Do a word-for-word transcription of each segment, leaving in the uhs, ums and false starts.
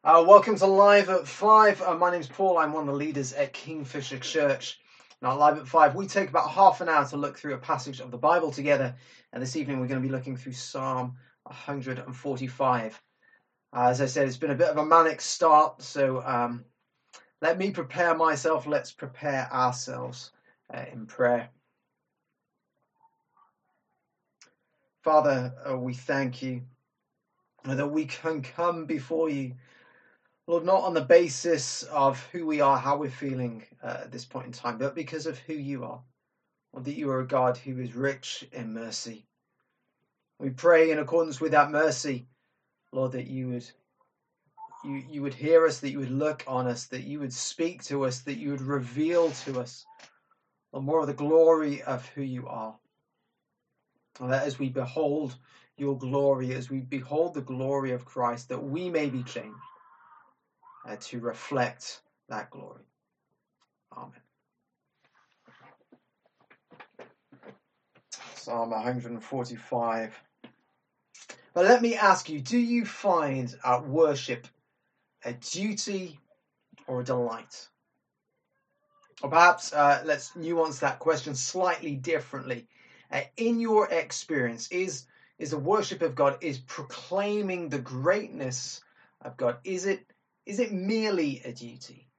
Uh, welcome to Live at Five. Uh, my name's Paul. I'm one of the leaders at Kingfisher Church. Now, Live at Five, we take about half an hour to look through a passage of the Bible together. And this evening, we're going to be looking through Psalm one forty-five. Uh, as I said, it's been a bit of a manic start, so um, let me prepare myself. Let's prepare ourselves uh, in prayer. Father, uh, we thank you that we can come before you, Lord, not on the basis of who we are, how we're feeling uh, at this point in time, but because of who you are, Lord, that you are a God who is rich in mercy. We pray in accordance with that mercy, Lord, that you would you, you would hear us, that you would look on us, that you would speak to us, that you would reveal to us Lord, more of the glory of who you are. And that as we behold your glory, as we behold the glory of Christ, that we may be changed Uh, to reflect that glory. Amen. Psalm one forty-five. But let me ask you, do you find uh, worship a duty or a delight? Or perhaps uh, let's nuance that question slightly differently. Uh, in your experience, is, is the worship of God, is proclaiming the greatness of God, is it Is it merely a duty?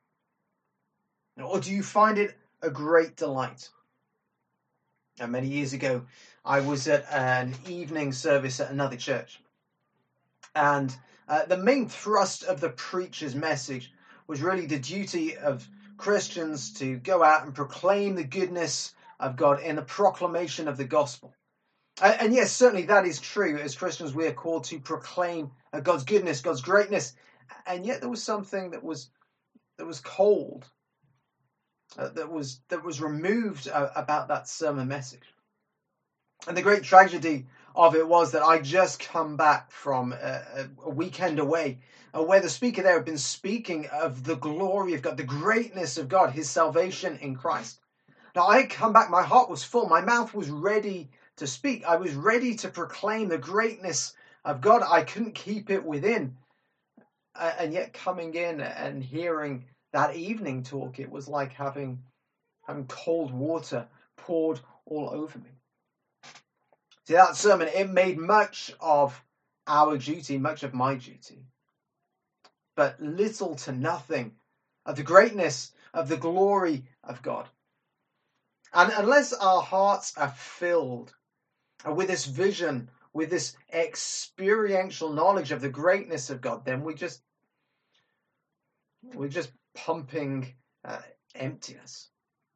Or do you find it a great delight? Now, many years ago, I was at an evening service at another church. And uh, the main thrust of the preacher's message was really the duty of Christians to go out and proclaim the goodness of God in the proclamation of the gospel. And, and yes, certainly that is true. As Christians, we are called to proclaim uh, God's goodness, God's greatness. And yet there was something that was that was cold, uh, that was that was removed uh, about that sermon message. And the great tragedy of it was that I just come back from a, a weekend away, uh, where the speaker there had been speaking of the glory of God, the greatness of God, His salvation in Christ. Now I had come back, my heart was full, my mouth was ready to speak. I was ready to proclaim the greatness of God. I couldn't keep it within. And yet coming in and hearing that evening talk, it was like having, having cold water poured all over me. See, that sermon, it made much of our duty, much of my duty, but little to nothing of the greatness, of the glory of God. And unless our hearts are filled with this vision, with this experiential knowledge of the greatness of God, then we just We're just pumping uh, emptiness.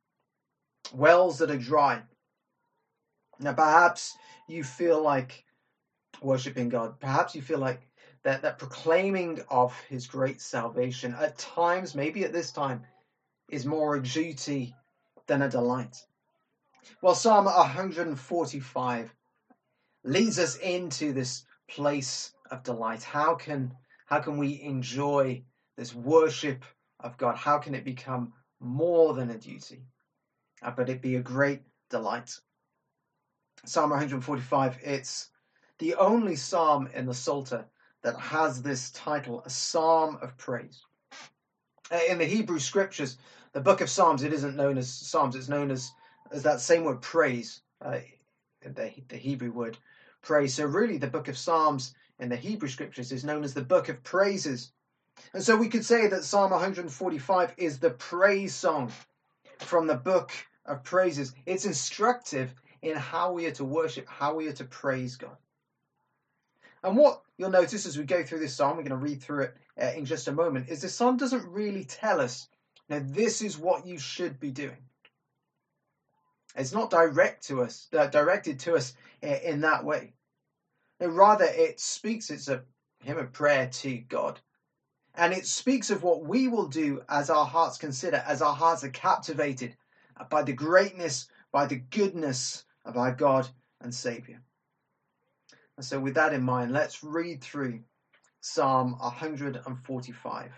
Wells that are dry. Now, perhaps you feel like worshipping God. Perhaps you feel like that, that proclaiming of His great salvation at times, maybe at this time, is more a duty than a delight. Well, Psalm one forty-five leads us into this place of delight. How can, how can we enjoy this worship of God? How can it become more than a duty, uh, but it be a great delight? Psalm one forty-five, it's the only psalm in the Psalter that has this title, a psalm of praise. Uh, in the Hebrew scriptures, the book of Psalms, it isn't known as Psalms, it's known as, as that same word praise, uh, the, the Hebrew word praise. So really the book of Psalms in the Hebrew scriptures is known as the book of praises. And so we could say that Psalm one forty-five is the praise song from the book of praises. It's instructive in how we are to worship, how we are to praise God. And what you'll notice as we go through this psalm, we're going to read through it uh, in just a moment, is this psalm doesn't really tell us, now this is what you should be doing. It's not direct to us, uh, directed to us uh, in that way. No, rather it speaks, it's a hymn of prayer to God. And it speaks of what we will do as our hearts consider, as our hearts are captivated by the greatness, by the goodness of our God and Saviour. And so with that in mind, let's read through Psalm one forty-five.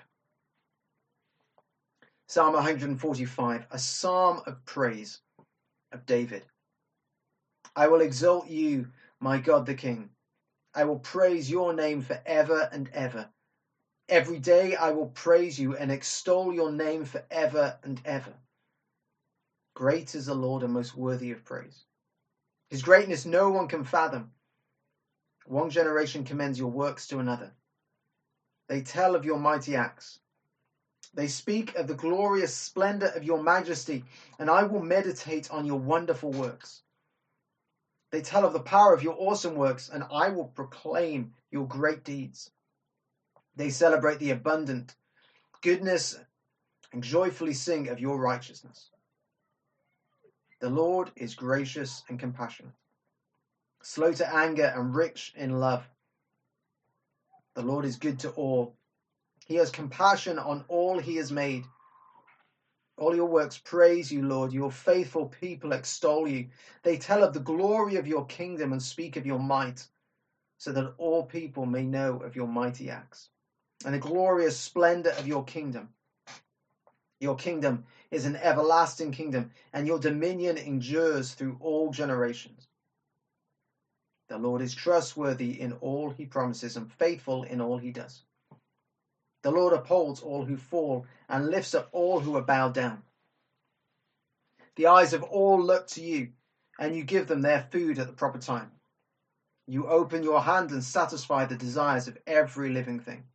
Psalm one forty-five, a psalm of praise of David. I will exalt you, my God the King. I will praise your name forever and ever. Every day I will praise you and extol your name forever and ever. Great is the Lord and most worthy of praise. His greatness no one can fathom. One generation commends your works to another. They tell of your mighty acts. They speak of the glorious splendor of your majesty, and I will meditate on your wonderful works. They tell of the power of your awesome works, and I will proclaim your great deeds. They celebrate the abundant goodness and joyfully sing of your righteousness. The Lord is gracious and compassionate, slow to anger and rich in love. The Lord is good to all. He has compassion on all he has made. All your works praise you, Lord. Your faithful people extol you. They tell of the glory of your kingdom and speak of your might, so that all people may know of your mighty acts and the glorious splendor of your kingdom. Your kingdom is an everlasting kingdom, and your dominion endures through all generations. The Lord is trustworthy in all he promises and faithful in all he does. The Lord upholds all who fall and lifts up all who are bowed down. The eyes of all look to you, and you give them their food at the proper time. You open your hand and satisfy the desires of every living thing.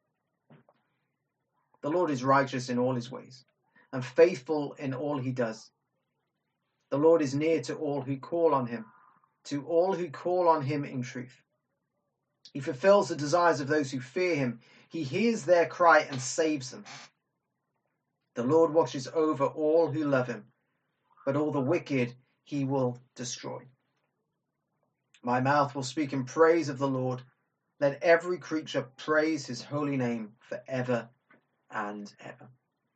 The Lord is righteous in all his ways and faithful in all he does. The Lord is near to all who call on him, to all who call on him in truth. He fulfills the desires of those who fear him. He hears their cry and saves them. The Lord watches over all who love him, but all the wicked he will destroy. My mouth will speak in praise of the Lord. Let every creature praise his holy name forever and ever.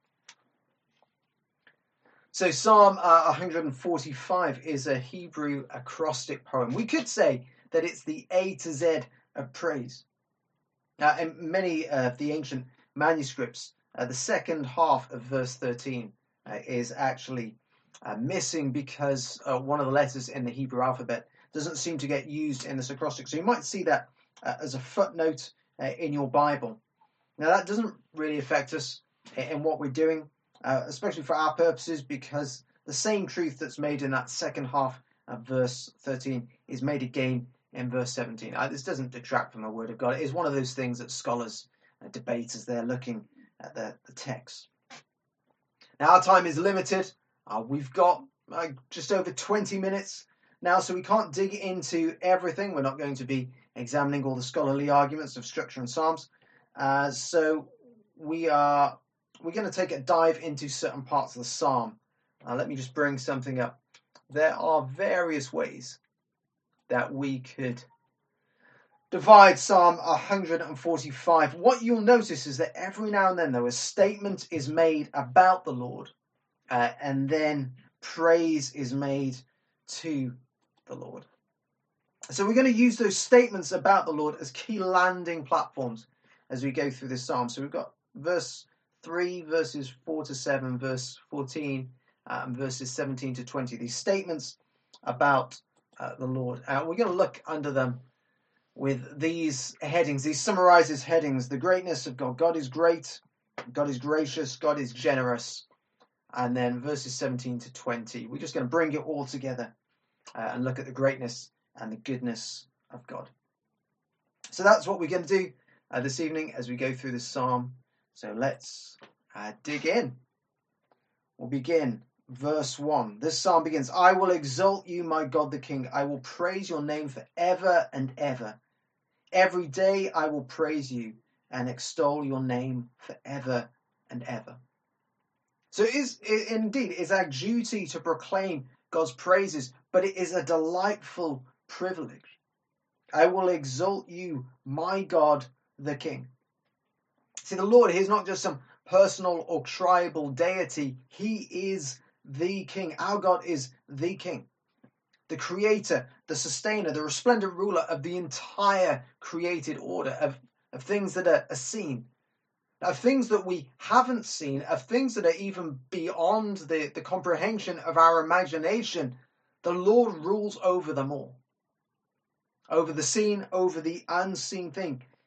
So Psalm uh, one forty-five is a Hebrew acrostic poem. We could say that it's the A to Z of praise. Uh, in many of the ancient manuscripts, uh, the second half of verse thirteen uh, is actually uh, missing because uh, one of the letters in the Hebrew alphabet doesn't seem to get used in this acrostic. So you might see that uh, as a footnote uh, in your Bible. Now that doesn't really affect us in what we're doing, uh, especially for our purposes, because the same truth that's made in that second half of verse thirteen is made again in verse seventeen. Uh, this doesn't detract from the word of God. It is one of those things that scholars uh, debate as they're looking at the, the text. Now our time is limited. Uh, we've got uh, just over twenty minutes now, so we can't dig into everything. We're not going to be examining all the scholarly arguments of structure and Psalms. Uh, so we are we're going to take a dive into certain parts of the Psalm. Uh, let me just bring something up. There are various ways that we could divide Psalm one forty-five. What you'll notice is that every now and then, though, a statement is made about the Lord, uh, and then praise is made to the Lord. So we're going to use those statements about the Lord as key landing platforms as we go through this psalm. So we've got verse three, verses four to seven, verse fourteen, uh, and verses seventeen to twenty. These statements about uh, the Lord. Uh, we're going to look under them with these headings. These summarizes headings. The greatness of God. God is great. God is gracious. God is generous. And then verses seventeen to twenty. We're just going to bring it all together uh, and look at the greatness and the goodness of God. So that's what we're going to do uh, this evening as we go through this psalm. So let's uh, dig in. We'll begin verse one. This psalm begins, I will exalt you, my God the King. I will praise your name forever and ever. Every day I will praise you and extol your name forever and ever. So it is it, indeed, it's our duty to proclaim God's praises, but it is a delightful privilege. I will exalt you, my God the King. See, the Lord, he's not just some personal or tribal deity. He is the King. Our God is the King, the creator, the sustainer, the resplendent ruler of the entire created order, of, of things that are, are seen, of things that we haven't seen, of things that are even beyond the, the comprehension of our imagination. The Lord rules over them all. Over the seen, over the unseen thing.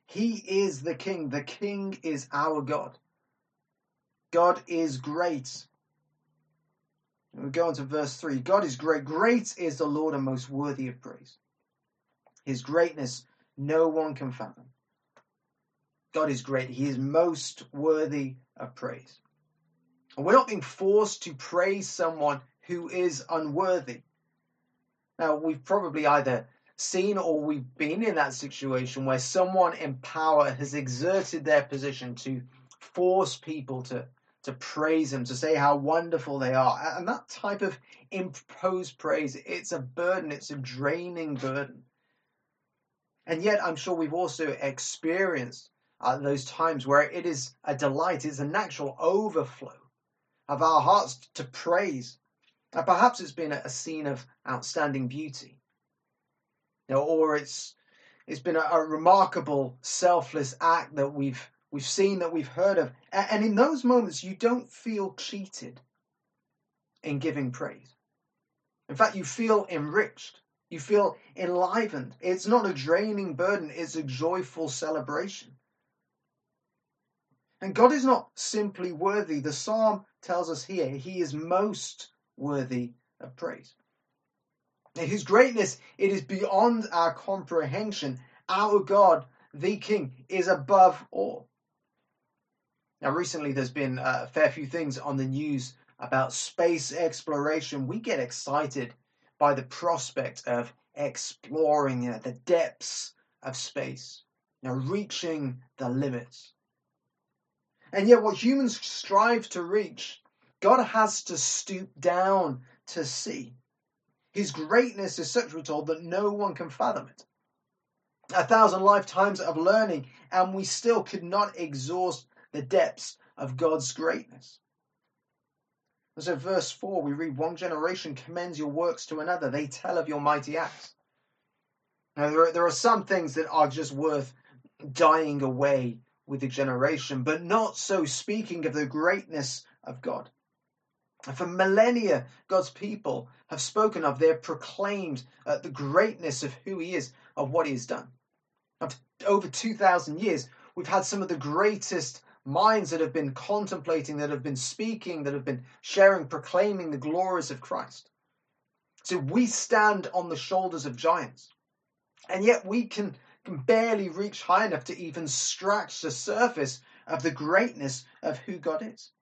He is the King. The King is our God. God is great. And we go on to verse three. God is great. Great is the Lord and most worthy of praise. His greatness no one can fathom. God is great. He is most worthy of praise. And we're not being forced to praise someone who is unworthy. Now, we've probably either seen or we've been in that situation where someone in power has exerted their position to force people to, to praise them, to say how wonderful they are. And that type of imposed praise, it's a burden, it's a draining burden. And yet, I'm sure we've also experienced uh, those times where it is a delight, it's a natural overflow of our hearts to praise. And perhaps it's been a scene of outstanding beauty, you know, or it's it's been a, a remarkable, selfless act that we've we've seen, that we've heard of, and in those moments you don't feel cheated in giving praise. In fact, you feel enriched, you feel enlivened. It's not a draining burden; it's a joyful celebration. And God is not simply worthy. The psalm tells us here He is most worthy of praise. His greatness, it is beyond our comprehension. Our God, the King, is above all. Now, recently there's been a fair few things on the news about space exploration. We get excited by the prospect of exploring you know, the depths of space, you know, reaching the limits. And yet what humans strive to reach, God has to stoop down to see. His greatness is such, we're told, that no one can fathom it. A thousand lifetimes of learning, and we still could not exhaust the depths of God's greatness. And so verse four, we read, one generation commends your works to another. They tell of your mighty acts. Now, there are, there are some things that are just worth dying away with the generation, but not so speaking of the greatness of God. For millennia, God's people have spoken of, they've proclaimed uh, the greatness of who He is, of what He has done. For over two thousand years, we've had some of the greatest minds that have been contemplating, that have been speaking, that have been sharing, proclaiming the glories of Christ. So we stand on the shoulders of giants, and yet we can, can barely reach high enough to even scratch the surface of the greatness of who God is.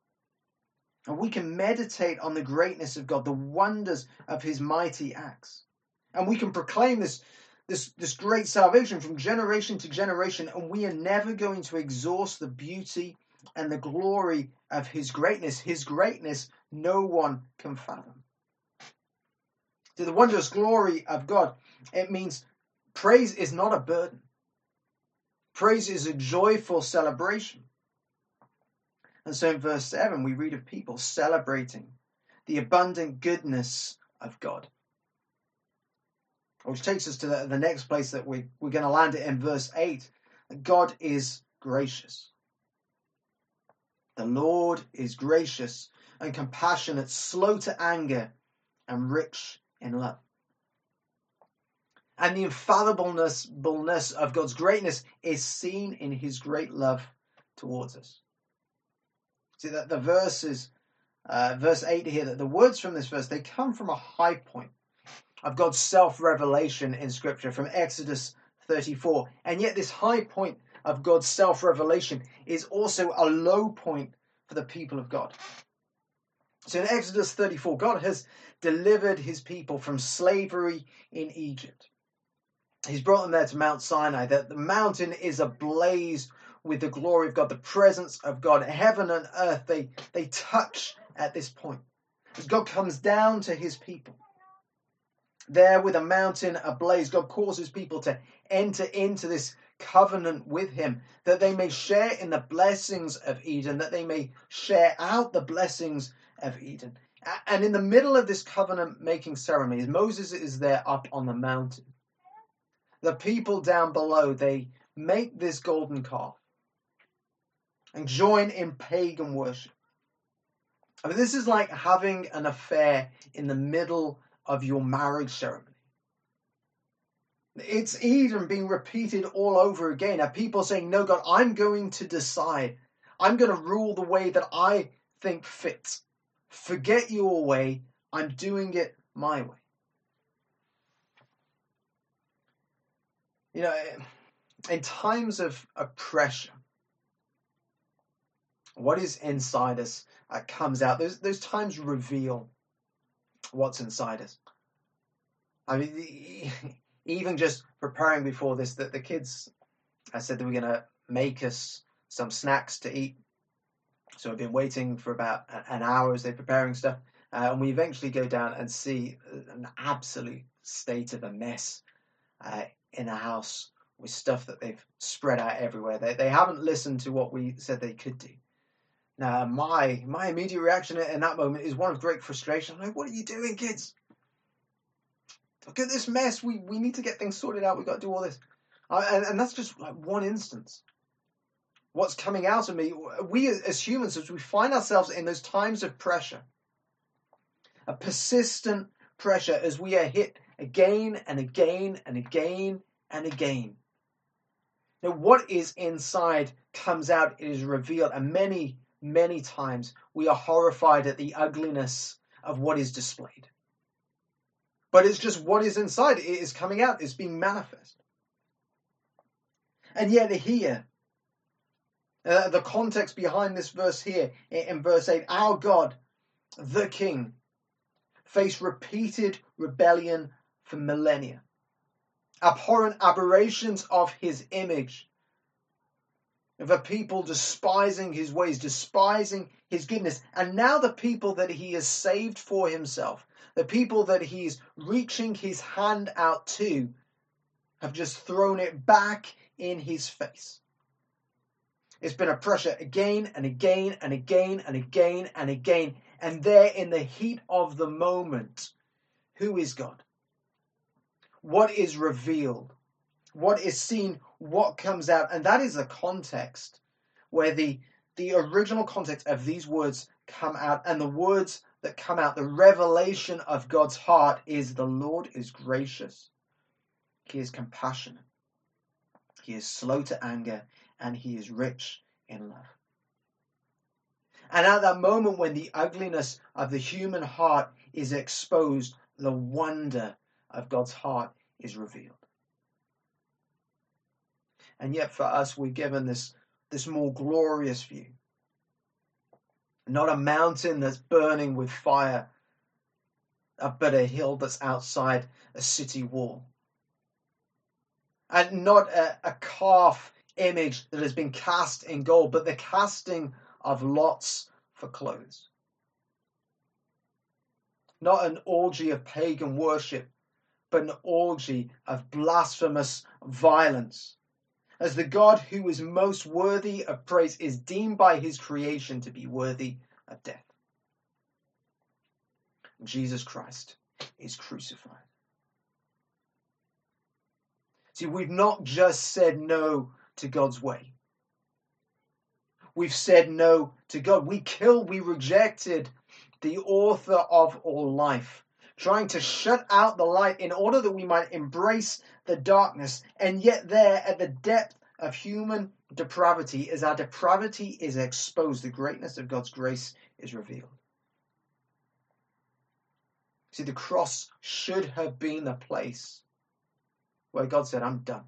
And we can meditate on the greatness of God, the wonders of His mighty acts. And we can proclaim this, this, this great salvation from generation to generation, and we are never going to exhaust the beauty and the glory of His greatness. His greatness no one can fathom. To the wondrous glory of God, it means praise is not a burden. Praise is a joyful celebration. And so in verse seven, we read of people celebrating the abundant goodness of God. Which takes us to the, the next place that we, we're going to land it in verse eight. God is gracious. The Lord is gracious and compassionate, slow to anger, and rich in love. And the infallibleness of God's greatness is seen in His great love towards us. See that the verses, uh, verse eight here, that the words from this verse, they come from a high point of God's self-revelation in Scripture, from Exodus thirty-four. And yet this high point of God's self-revelation is also a low point for the people of God. So in Exodus thirty-four, God has delivered His people from slavery in Egypt. He's brought them there to Mount Sinai. That the mountain is ablaze with the glory of God, the presence of God. Heaven and earth, they, they touch at this point. As God comes down to His people, there with a mountain ablaze, God calls His people to enter into this covenant with Him, that they may share in the blessings of Eden, that they may share out the blessings of Eden. And in the middle of this covenant-making ceremony, as Moses is there up on the mountain, the people down below, they make this golden calf and join in pagan worship. I mean, this is like having an affair in the middle of your marriage ceremony. It's Eden being repeated all over again. Are people saying, no, God, I'm going to decide. I'm going to rule the way that I think fits. Forget your way. I'm doing it my way. You know, in times of, of pressure, what is inside us uh, comes out. Those, those times reveal what's inside us. I mean, the, even just preparing before this, that the kids, I said they were going to make us some snacks to eat. So I've been waiting for about an hour as they're preparing stuff. Uh, and we eventually go down and see an absolute state of a mess uh, in a house with stuff that they've spread out everywhere. They, they haven't listened to what we said they could do. Now, my my immediate reaction in that moment is one of great frustration. I'm like, what are you doing, kids? Look at this mess. We, we need to get things sorted out. We've got to do all this. Uh, and, and that's just like one instance. What's coming out of me, we as humans, as we find ourselves in those times of pressure, a persistent pressure as we are hit again and again and again and again. Now, what is inside comes out, it is revealed, and many, many times we are horrified at the ugliness of what is displayed. But it's just what is inside, it is coming out, it's being manifest. And yet here, uh, the context behind this verse here, in verse eight, our God, the King, faced repeated rebellion for millennia. Abhorrent aberrations of his image, of a people despising his ways, despising his goodness. And now the people that he has saved for himself, the people that he's reaching his hand out to, have just thrown it back in his face. It's been a pressure again and again and again and again and again. And there in the heat of the moment, who is God? What is revealed? What is seen? What comes out? And that is the context where the, the original context of these words come out. And the words that come out, the revelation of God's heart is the Lord is gracious. He is compassionate. He is slow to anger. And he is rich in love. And at that moment when the ugliness of the human heart is exposed, the wonder of God's heart is revealed. And yet for us, we're given this, this more glorious view. Not a mountain that's burning with fire, but a hill that's outside a city wall. And not a, a calf image that has been cast in gold, but the casting of lots for clothes. Not an orgy of pagan worship, but an orgy of blasphemous violence. As the God who is most worthy of praise is deemed by his creation to be worthy of death. Jesus Christ is crucified. See, we've not just said no to God's way. We've said no to God. We killed, we rejected the author of all life, trying to shut out the light in order that we might embrace the darkness. And yet there, at the depth of human depravity, as our depravity is exposed, the greatness of God's grace is revealed. See, the cross should have been the place where God said, I'm done.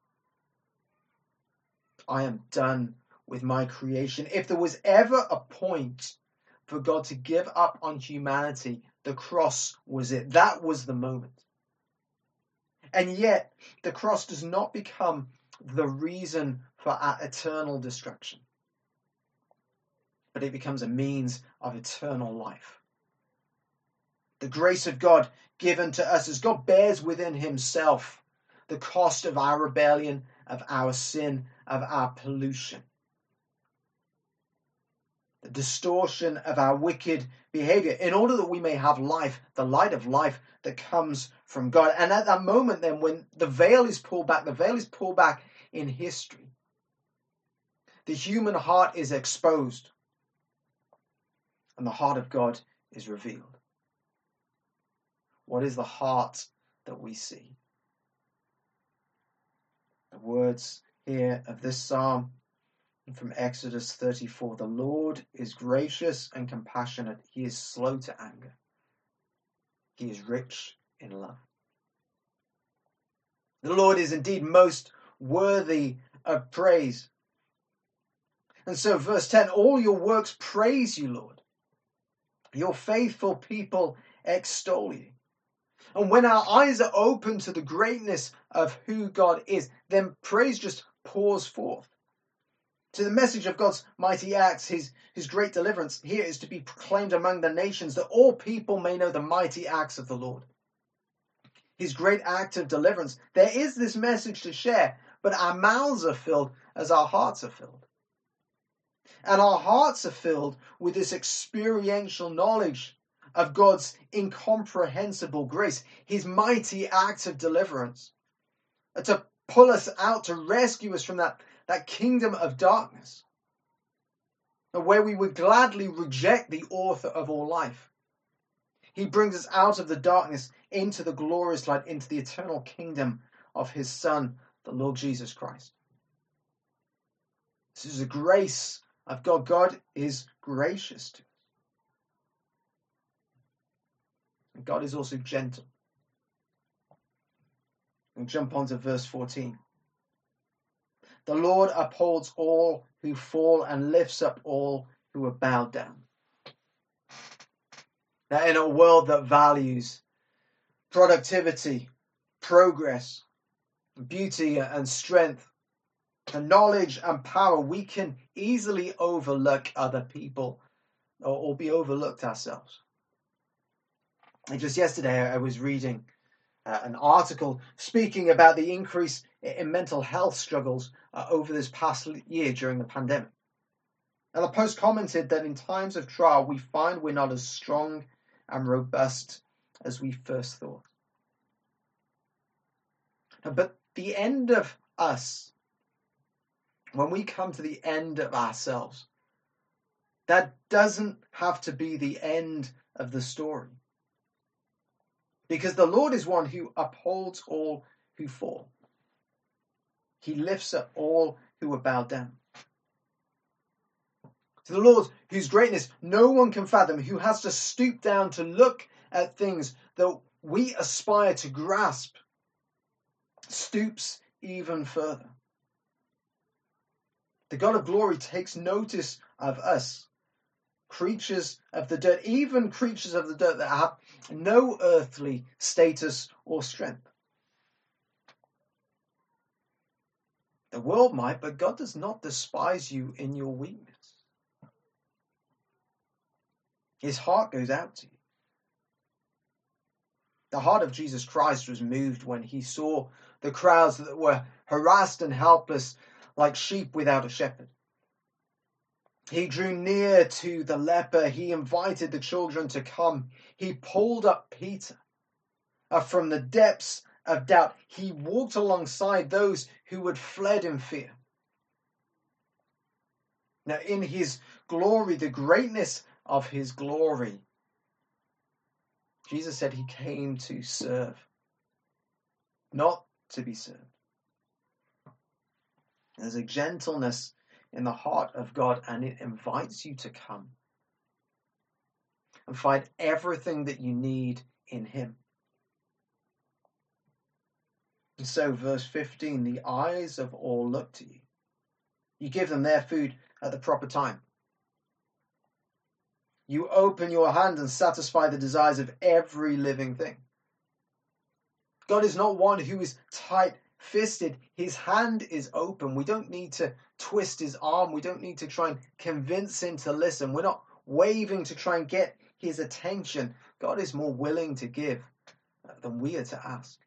I am done with my creation. If there was ever a point for God to give up on humanity, the cross was it. That was the moment. And yet, the cross does not become the reason for our eternal destruction, but it becomes a means of eternal life. The grace of God given to us as God bears within himself the cost of our rebellion, of our sin, of our pollution. The distortion of our wicked behavior, in order that we may have life, the light of life that comes from God. And at that moment then, when the veil is pulled back, the veil is pulled back in history. The human heart is exposed, and the heart of God is revealed. What is the heart that we see? The words here of this psalm from Exodus thirty-four, the Lord is gracious and compassionate. He is slow to anger. He is rich in love. The Lord is indeed most worthy of praise. And so verse ten, all your works praise you, Lord. Your faithful people extol you. And when our eyes are open to the greatness of who God is, then praise just pours forth. To the message of God's mighty acts, his, his great deliverance here is to be proclaimed among the nations, that all people may know the mighty acts of the Lord. His great act of deliverance. There is this message to share, but our mouths are filled as our hearts are filled. And our hearts are filled with this experiential knowledge of God's incomprehensible grace, his mighty act of deliverance, to pull us out, to rescue us from that, that kingdom of darkness, where we would gladly reject the author of all life. He brings us out of the darkness into the glorious light, into the eternal kingdom of his Son, the Lord Jesus Christ. This is the grace of God. God is gracious to us. And God is also gentle. And jump on to verse fourteen. The Lord upholds all who fall and lifts up all who are bowed down. Now, in a world that values productivity, progress, beauty and strength, and knowledge and power, we can easily overlook other people or, or be overlooked ourselves. And just yesterday, I was reading uh, an article speaking about the increase in mental health struggles uh, over this past year during the pandemic. And the post commented that in times of trial, we find we're not as strong and robust as we first thought. But the end of us, when we come to the end of ourselves, that doesn't have to be the end of the story. Because the Lord is one who upholds all who fall. He lifts up all who are bowed down. To the Lord, whose greatness no one can fathom, who has to stoop down to look at things that we aspire to grasp, stoops even further. The God of glory takes notice of us, creatures of the dirt, even creatures of the dirt that have no earthly status or strength. The world might, but God does not despise you in your weakness. His heart goes out to you. The heart of Jesus Christ was moved when he saw the crowds that were harassed and helpless like sheep without a shepherd. He drew near to the leper. He invited the children to come. He pulled up Peter uh, from the depths of doubt. He walked alongside those who had fled in fear. Now, in his glory, the greatness of his glory, Jesus said he came to serve, not to be served. There's a gentleness in the heart of God, and it invites you to come and find everything that you need in him. And so, verse fifteen, the eyes of all look to you. You give them their food at the proper time. You open your hand and satisfy the desires of every living thing. God is not one who is tight-fisted. His hand is open. We don't need to twist his arm. We don't need to try and convince him to listen. We're not waving to try and get his attention. God is more willing to give than we are to ask.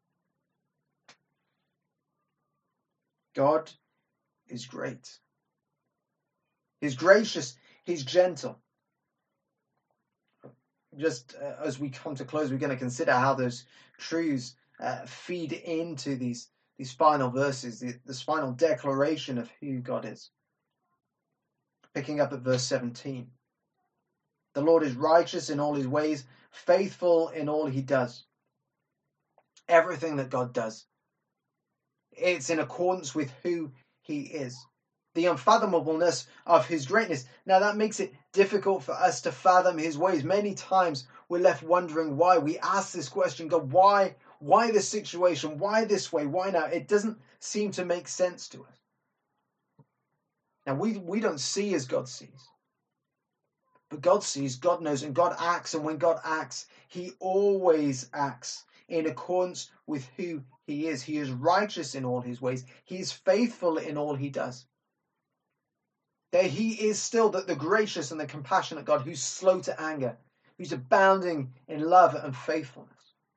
God is great. He's gracious. He's gentle. Just uh, as we come to close, we're going to consider how those truths uh, feed into these, these final verses, the, this final declaration of who God is. Picking up at verse seventeen. The Lord is righteous in all his ways, faithful in all he does. Everything that God does It's in accordance with who he is. The unfathomableness of his greatness. Now that makes it difficult for us to fathom his ways. Many times we're left wondering why. We ask this question, God, why, why this situation? Why this way? Why now? It doesn't seem to make sense to us. Now we, we don't see as God sees. But God sees, God knows, and God acts. And when God acts, he always acts in accordance with who he is. He is righteous in all his ways. He is faithful in all he does. That he is still the, the gracious and the compassionate God who's slow to anger, who's abounding in love and faithfulness.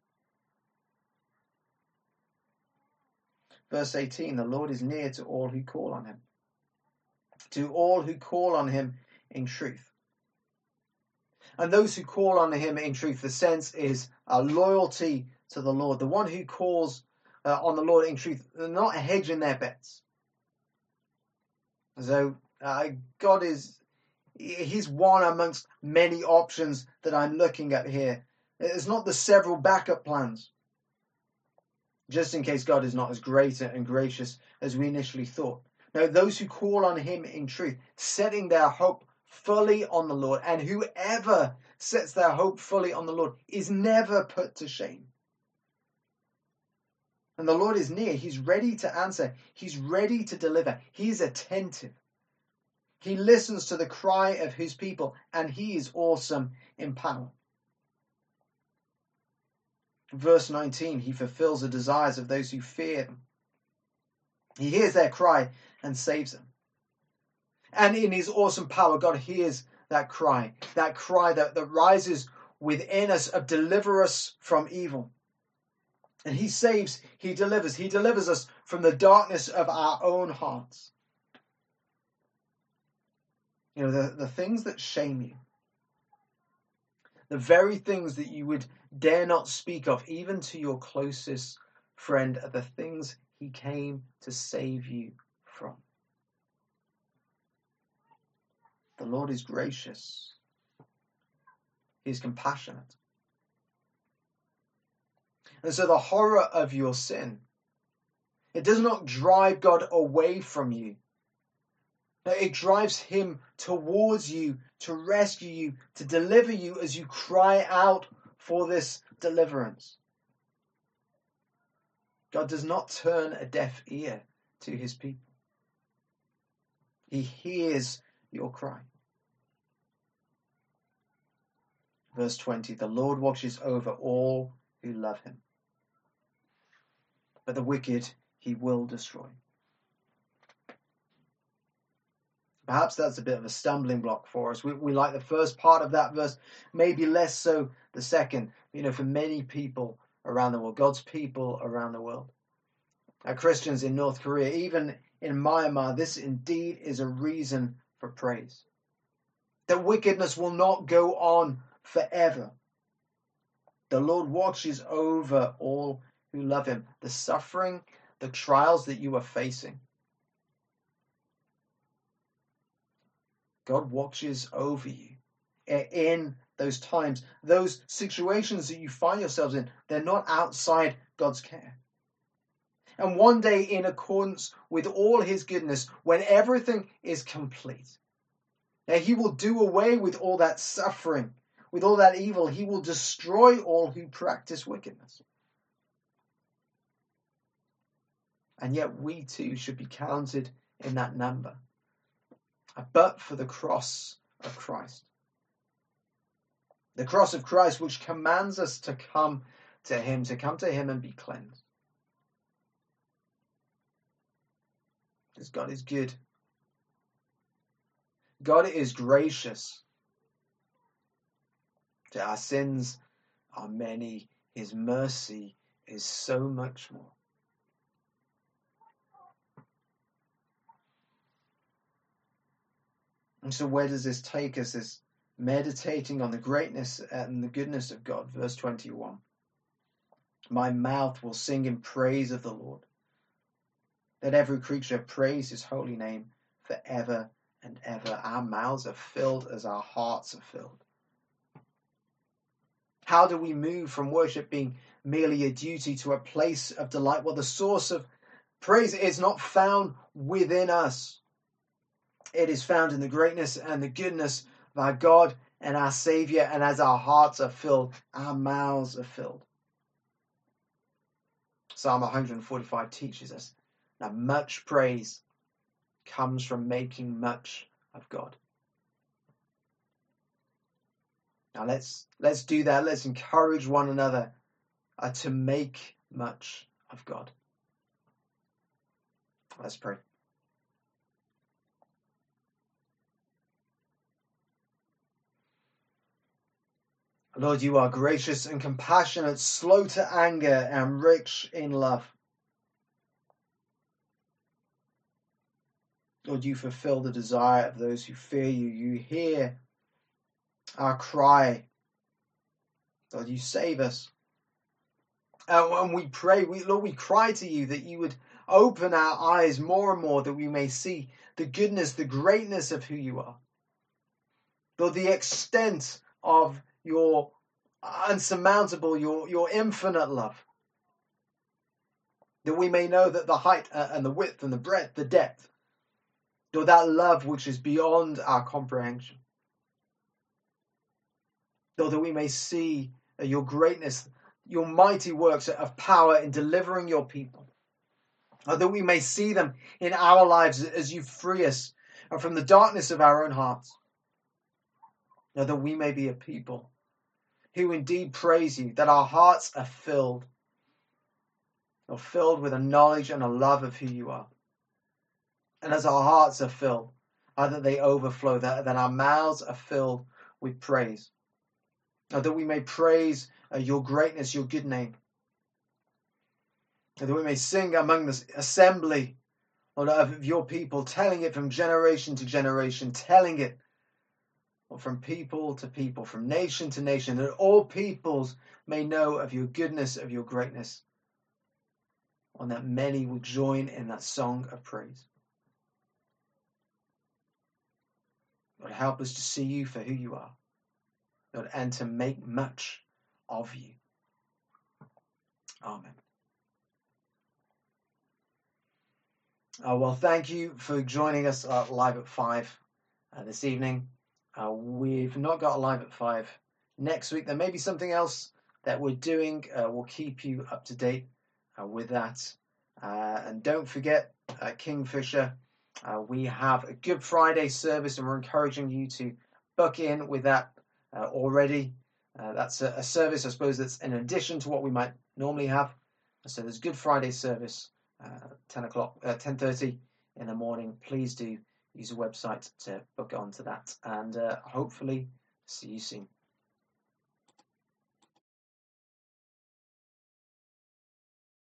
Verse eighteen, the Lord is near to all who call on him, to all who call on him in truth. And those who call on him in truth, the sense is a loyalty to the Lord. The one who calls uh, on the Lord in truth, they're not hedging their bets. So uh, God is, he's one amongst many options that I'm looking at here. It's not the several backup plans, just in case God is not as great and gracious as we initially thought. No, those who call on him in truth, setting their hope fully on the Lord, and whoever sets their hope fully on the Lord is never put to shame. And the Lord is near. He's ready to answer. He's ready to deliver. He's attentive. He listens to the cry of his people, and he is awesome in power. Verse nineteen, he fulfills the desires of those who fear him. He hears their cry and saves them. And in his awesome power, God hears that cry, that cry that, that rises within us of deliver us from evil. And he saves, he delivers. He delivers us from the darkness of our own hearts. You know, the, the things that shame you, the very things that you would dare not speak of, even to your closest friend, are the things he came to save you from. The Lord is gracious. He is compassionate. And so the horror of your sin, it does not drive God away from you. No, it drives him towards you to rescue you, to deliver you as you cry out for this deliverance. God does not turn a deaf ear to his people. He hears your cry. Verse twenty, the Lord watches over all who love him, but the wicked he will destroy. Perhaps that's a bit of a stumbling block for us. We, we like the first part of that verse, maybe less so the second. You know, for many people around the world, God's people around the world, our Christians in North Korea, even in Myanmar, this indeed is a reason for praise. That wickedness will not go on forever. The Lord watches over all who love him. The suffering, the trials that you are facing, God watches over you in those times. Those situations that you find yourselves in, they're not outside God's care. And one day, in accordance with all his goodness, when everything is complete, that he will do away with all that suffering, with all that evil. He will destroy all who practice wickedness. And yet we too should be counted in that number. But for the cross of Christ. The cross of Christ, which commands us to come to him, to come to him and be cleansed. Because God is good. God is gracious. Our sins are many. His mercy is so much more. And so where does this take us? This meditating on the greatness and the goodness of God. Verse twenty-one. My mouth will sing in praise of the Lord. Let every creature praise his holy name forever and ever. Our mouths are filled as our hearts are filled. How do we move from worship being merely a duty to a place of delight? Well, the source of Praise is not found within us. It is found in the greatness and the goodness of our God and our Savior. And as our hearts are filled, our mouths are filled. Psalm one forty-five teaches us that much praise comes from making much of God. Now let's let's do that. Let's encourage one another uh, to make much of God. Let's pray. Lord, you are gracious and compassionate, slow to anger, and rich in love. Lord, you fulfill the desire of those who fear you. You hear our cry. Lord, you save us. And when we pray, we, Lord, we cry to you that you would open our eyes more and more, that we may see the goodness, the greatness of who you are. Lord, the extent of your unsurmountable, your, your infinite love. That we may know that the height and the width and the breadth, the depth, Lord, that love which is beyond our comprehension. Lord, that we may see your greatness, your mighty works of power in delivering your people. Lord, that we may see them in our lives as you free us from the darkness of our own hearts. Lord, that we may be a people who indeed praise you, that our hearts are filled, are filled with a knowledge and a love of who you are. And as our hearts are filled, uh, that they overflow, that, that our mouths are filled with praise. Uh, that we may praise uh, your greatness, your good name. And that we may sing among the assembly, Lord, of your people, telling it from generation to generation, telling it from people to people, from nation to nation, that all peoples may know of your goodness, of your greatness, and that many will join in that song of praise. Lord, help us to see you for who you are, Lord, and to make much of you. Amen. Uh, well, thank you for joining us uh, live at five uh, this evening. Uh, we've not got a live at five next week. There may be something else that we're doing. Uh, we'll keep you up to date uh, with that. Uh, and don't forget, uh, Kingfisher, uh, we have a Good Friday service, and we're encouraging you to book in with that uh, already. Uh, that's a, a service, I suppose, that's in addition to what we might normally have. So there's Good Friday service, uh, ten o'clock, uh, ten thirty in the morning. Please do use the website to book onto that, and uh, hopefully see you soon.